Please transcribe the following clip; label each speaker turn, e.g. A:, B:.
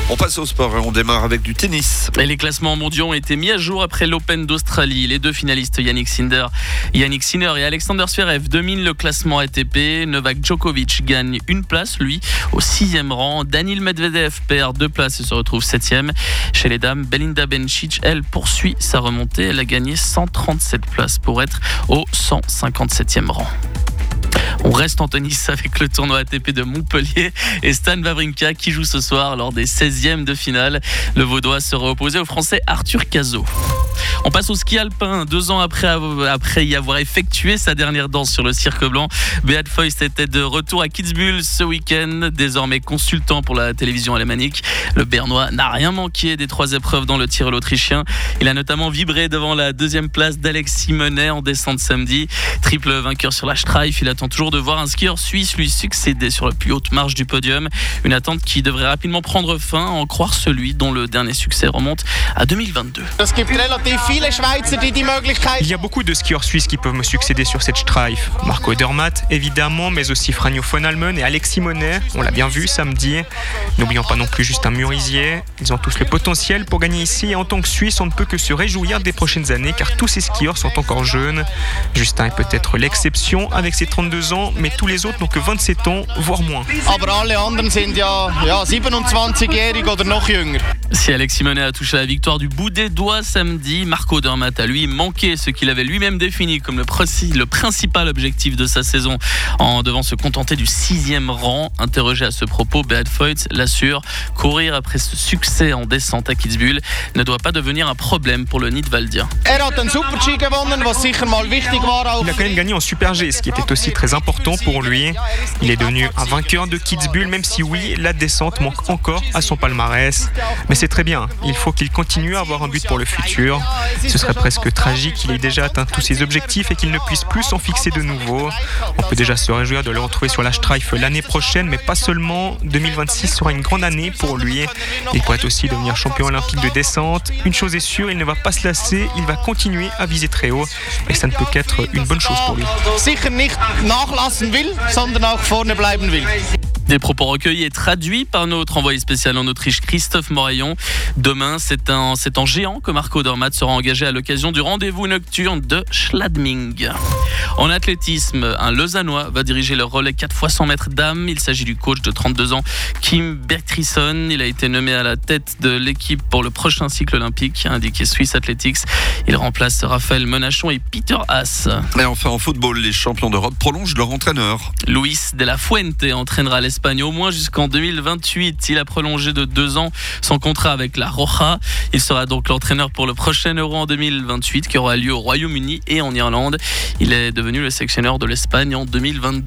A: On passe au sport et on démarre avec du tennis.
B: Et les classements mondiaux ont été mis à jour après l'Open d'Australie. Les deux finalistes Yannick Sinner et Alexander Zverev dominent le classement ATP. Novak Djokovic gagne une place, lui, au 6e rang. Daniil Medvedev perd 2 places et se retrouve 7e. Chez les dames, Belinda Bencic, elle, poursuit sa remontée. Elle a gagné 137 places pour être au 157e rang. On reste en tennis avec le tournoi ATP de Montpellier et Stan Wawrinka qui joue ce soir lors des 16e de finale. Le Vaudois sera opposé au Français Arthur Cazot. On passe au ski alpin. 2 ans après y avoir effectué sa dernière danse sur le cirque blanc, Beat Feust était de retour à Kitzbühel ce week-end. Désormais consultant pour la télévision alémanique, le Bernois n'a rien manqué des 3 épreuves dans le tir l'Autrichien. Il a notamment vibré devant la 2e place d'Alex Simonet en descente samedi. Triple vainqueur sur la Streif, il attend toujours de voir un skieur suisse lui succéder sur la plus haute marche du podium. Une attente qui devrait rapidement prendre fin, à en croire celui dont le dernier succès remonte à 2022.
C: Il y a beaucoup de skieurs suisses qui peuvent me succéder sur cette Streif. Marco Odermatt, évidemment, mais aussi Franjo von Halmen et Alex Simonet. On l'a bien vu samedi. N'oublions pas non plus Justin Murisier. Ils ont tous le potentiel pour gagner ici et en tant que Suisse, on ne peut que se réjouir des prochaines années car tous ces skieurs sont encore jeunes. Justin est peut-être l'exception avec ses 32 ans, mais tous les autres n'ont que 27 ans, voire moins.
B: Si Alex Simonet a touché la victoire du bout des doigts samedi, Marco Odermatt a lui manqué ce qu'il avait lui-même défini comme le principal objectif de sa saison en devant se contenter du 6e rang. Interrogé à ce propos, Beat Feust l'assure, courir après ce succès en descente à Kitzbühel ne doit pas devenir un problème pour le Nidwaldien.
C: Il a quand même gagné en Super G, ce qui était aussi très important pour lui. Il est devenu un vainqueur de Kitzbühel, même si oui, la descente manque encore à son palmarès. Mais c'est très bien, il faut qu'il continue à avoir un but pour le futur. Ce serait presque tragique qu'il ait déjà atteint tous ses objectifs et qu'il ne puisse plus s'en fixer de nouveau. On peut déjà se réjouir de le retrouver sur la Streif l'année prochaine, mais pas seulement. 2026 sera une grande année pour lui. Il pourrait aussi devenir champion olympique de descente. Une chose est sûre, il ne va pas se lasser, il va continuer à viser très haut. Et ça ne peut qu'être une bonne chose pour lui.
B: Des propos recueillis et traduits par notre envoyé spécial en Autriche, Christophe Moraillon. Demain, c'est en géant que Marco Odermatt sera engagé à l'occasion du rendez-vous nocturne de Schladming. En athlétisme, un Lausannois va diriger le relais 4x100 mètres dames. Il s'agit du coach de 32 ans, Kim Bertrisson. Il a été nommé à la tête de l'équipe pour le prochain cycle olympique, a indiqué Swiss Athletics. Il remplace Raphaël Menachon et Peter Haas.
A: Et enfin, en football, les champions d'Europe prolongent leur entraîneur.
B: Luis de la Fuente entraînera l'Espagne au moins jusqu'en 2028. Il a prolongé de 2 ans son contrat avec la Roja. Il sera donc l'entraîneur pour le prochain Euro en 2028 qui aura lieu au Royaume-Uni et en Irlande. Il est devenu le sélectionneur de l'Espagne en 2022.